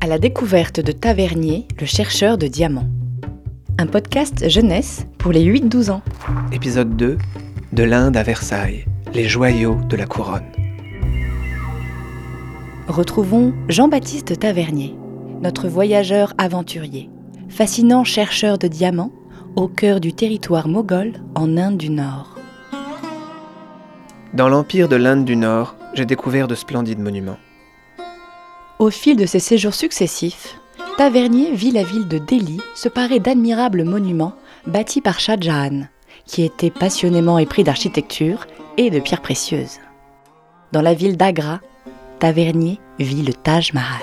la découverte de Tavernier, le chercheur de diamants. Un podcast jeunesse pour les 8-12 ans. Épisode 2, de l'Inde à Versailles, les joyaux de la couronne. Retrouvons Jean-Baptiste Tavernier, notre voyageur aventurier, fascinant chercheur de diamants au cœur du territoire moghol en Inde du Nord. Dans l'empire de l'Inde du Nord, j'ai découvert de splendides monuments. Au fil de ses séjours successifs, Tavernier vit la ville de Delhi se parer d'admirables monuments bâtis par Shah Jahan, qui était passionnément épris d'architecture et de pierres précieuses. Dans la ville d'Agra, Tavernier vit le Taj Mahal.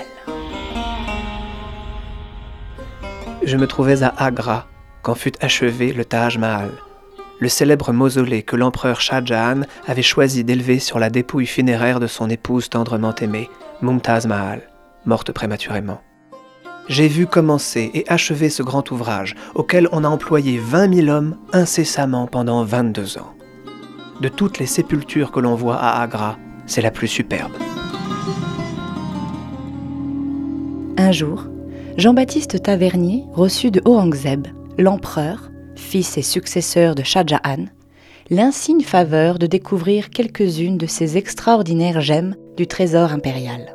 Je me trouvais à Agra quand fut achevé le Taj Mahal, le célèbre mausolée que l'empereur Shah Jahan avait choisi d'élever sur la dépouille funéraire de son épouse tendrement aimée, Mumtaz Mahal, morte prématurément. J'ai vu commencer et achever ce grand ouvrage, auquel on a employé 20 000 hommes incessamment pendant 22 ans. De toutes les sépultures que l'on voit à Agra, c'est la plus superbe. Un jour, Jean-Baptiste Tavernier reçut de Aurangzeb, l'empereur, fils et successeur de Shah Jahan, l'insigne faveur de découvrir quelques-unes de ces extraordinaires gemmes du trésor impérial.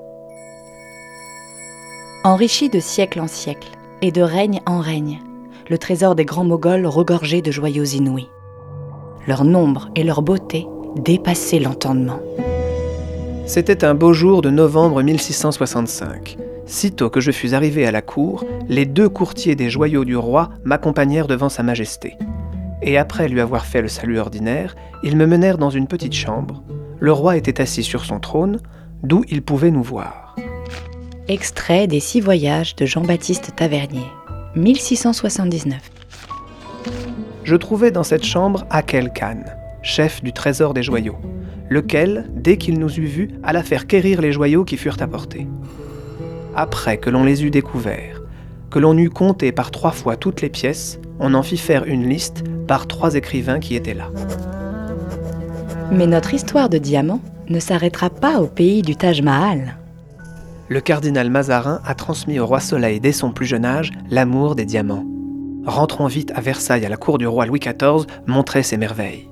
Enrichi de siècle en siècle et de règne en règne, le trésor des grands Moghols regorgeait de joyaux inouïs. Leur nombre et leur beauté dépassaient l'entendement. C'était un beau jour de novembre 1665. Sitôt que je fus arrivé à la cour, les 2 courtiers des joyaux du roi m'accompagnèrent devant sa majesté. Et après lui avoir fait le salut ordinaire, ils me menèrent dans une petite chambre. Le roi était assis sur son trône, d'où il pouvait nous voir. Extrait des 6 voyages de Jean-Baptiste Tavernier, 1679. Je trouvai dans cette chambre Akel Khan, chef du trésor des joyaux, lequel, dès qu'il nous eut vus, alla faire quérir les joyaux qui furent apportés. Après que l'on les eut découverts, que l'on eut compté par 3 fois toutes les pièces, on en fit faire une liste par 3 écrivains qui étaient là. Mais notre histoire de diamants ne s'arrêtera pas au pays du Taj Mahal. Le cardinal Mazarin a transmis au roi Soleil dès son plus jeune âge l'amour des diamants. Rentrons vite à Versailles à la cour du roi Louis XIV montrer ses merveilles.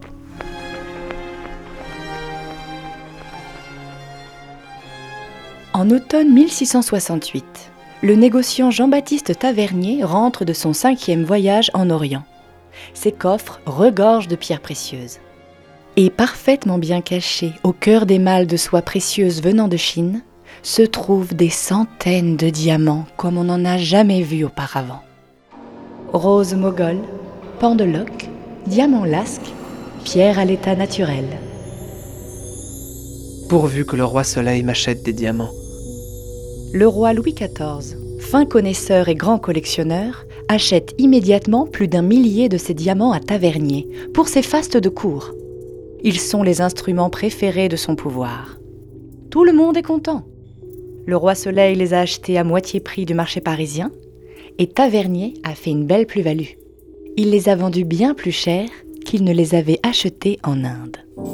En automne 1668, le négociant Jean-Baptiste Tavernier rentre de son 5e voyage en Orient. Ses coffres regorgent de pierres précieuses. Et parfaitement bien cachés au cœur des malles de soie précieuse venant de Chine, se trouvent des centaines de diamants comme on n'en a jamais vu auparavant. Roses moghols, pendeloques, diamants lasques, pierres à l'état naturel. Pourvu que le roi Soleil m'achète des diamants. Le roi Louis XIV, fin connaisseur et grand collectionneur, achète immédiatement plus d'1 millier de ces diamants à Tavernier pour ses fastes de cour. Ils sont les instruments préférés de son pouvoir. Tout le monde est content. Le roi Soleil les a achetés à moitié prix du marché parisien et Tavernier a fait une belle plus-value. Il les a vendus bien plus cher qu'il ne les avait achetés en Inde.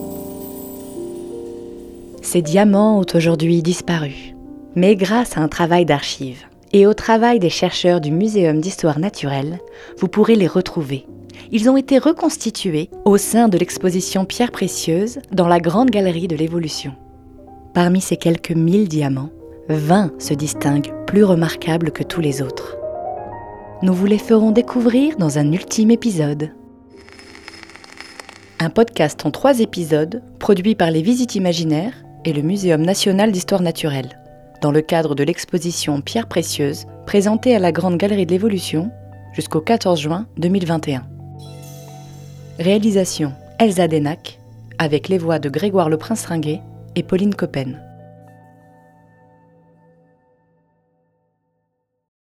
Ces diamants ont aujourd'hui disparu. Mais grâce à un travail d'archives et au travail des chercheurs du Muséum d'histoire naturelle, vous pourrez les retrouver. Ils ont été reconstitués au sein de l'exposition Pierres précieuses dans la Grande Galerie de l'Évolution. Parmi ces quelques 1000 diamants, 20 se distinguent plus remarquables que tous les autres. Nous vous les ferons découvrir dans un ultime épisode. Un podcast en 3 épisodes, produit par les Visites Imaginaires et le Muséum national d'histoire naturelle, dans le cadre de l'exposition Pierres précieuses, présentée à la Grande Galerie de l'Évolution jusqu'au 14 juin 2021. Réalisation Elsa Denac, avec les voix de Grégoire Le Prince-Ringuet et Pauline Coppen.